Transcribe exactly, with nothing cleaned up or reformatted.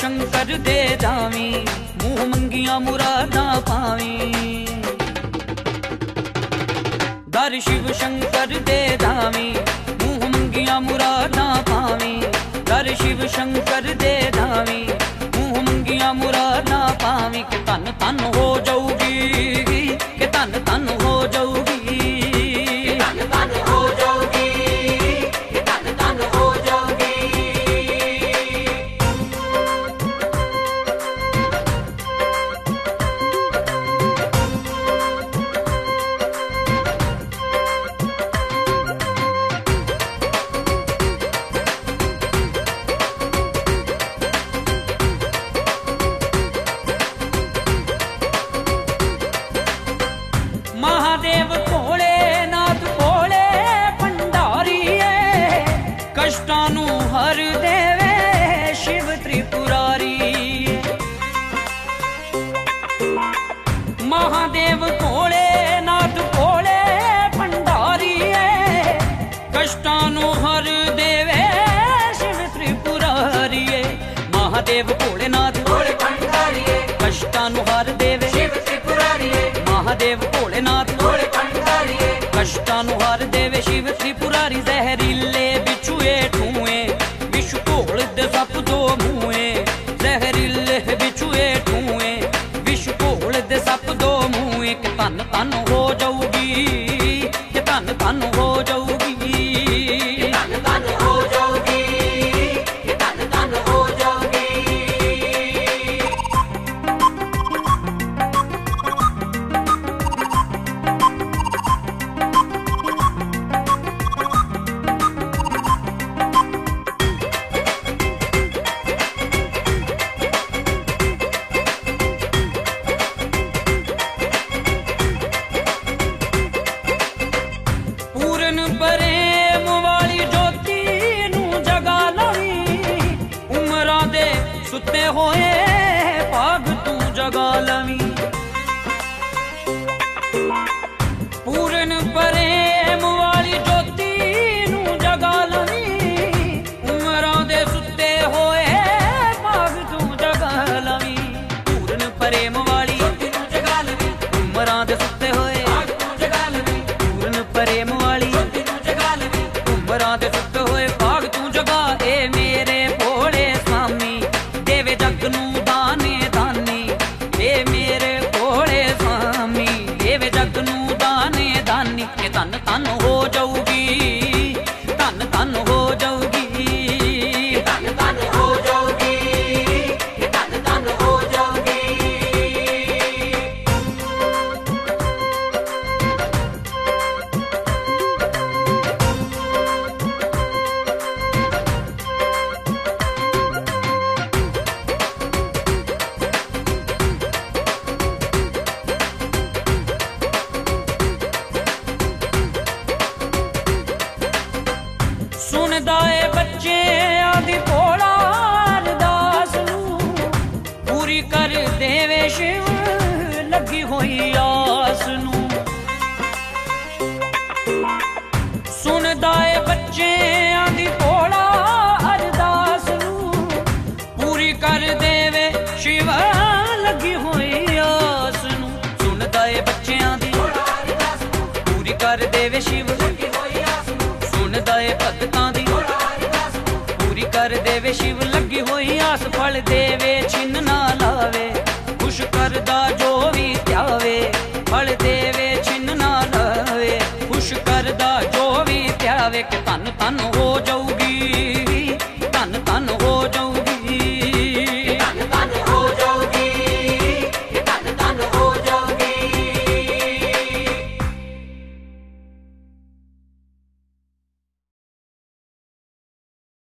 शंकर दे जावी, मुँह मंगिया मुरादा पावी। दर शिव शंकर दे जावी, मुँह मंगिया मुरादा पावी। दर शिव शंकर दे जावी, मुँह मंगिया मुरादा पावी। के तन तन हो जाऊगी, के तन तन हो जाऊगी, तन तन हो जाऊगी, के तन तन हो जाऊगी। महादेव भोले नाथ भोले भंडारीए, कष्टां नूं हर देवे शिव त्रिपुरारी। महादेव भोले नाथ भोले भंडारीए, कष्टां नूं हर देवे शिव त्रिपुरारीए। महादेव भोले नाथ भोले भंडारीए, कष्टां नूं हर देवे शिव त्रिपुरारीए। महादेव भोलेनाथ भोले भंडारीए, कष्टां नूं हर देवे शिव त्रिपुरारी। जहरीले बिछुए ठूए, विष घोल दे सप दो मुए। जहरीले बिछुए ठूए, विष घोल दे सप दो मुए। के तन तन हो जाऊगी, के तन तन हो जाऊगी, तन तन हो जाऊगी, के तन तन हो जाऊगी। पूरन प्रेम वाली ज्योति नूं जगा लवी, उमरां दे सुते होए भाग तू जगा लवी। पूरन प्रेम वाली ज्योति नूं जगा लवी, उमरां दे सुते होए भाग तू जगा लवी। पूरन प्रेम वाली ज्योति नूं जगा लवी, उमरां दे सुते होए भाग तू जगा लवी। पूरन प्रेम वाली ज्योति नूं जगा लवी, उमरां दे सुते होए भाग तू जगा। ए मेरे भोले स्वामी देवे जग नूं दाने दानी। ए मेरे भोले स्वामी देवे जग नूं दाने दानी। के तन तन हो जाऊगी, तन तन हो जाऊगी, तन तन हो जाऊगी, के तन तन हो जाऊगी। सुनदा ए बच्चे आदि भोला अरदास नूं, पूरी कर देवे शिव लगी होई आस नूं। सुनदा ए बच्चे आदि भोला अरदास नूं, पूरी कर देवे शिव लगी होई आस नूं। सुनदा ए बच्चेआं दी पूरी कर देवे शिव लगी होई आस नूं। सुनदा ए भगतां दी पूरी कर देवे शिव लगी होई आस। फल देवे छिन्न ना लावे, खुश करदा जो भी त्यावे। फल देवे छिन्न ना लावे, खुश करदा जो भी त्यावे। के तन तन हो जाऊगी,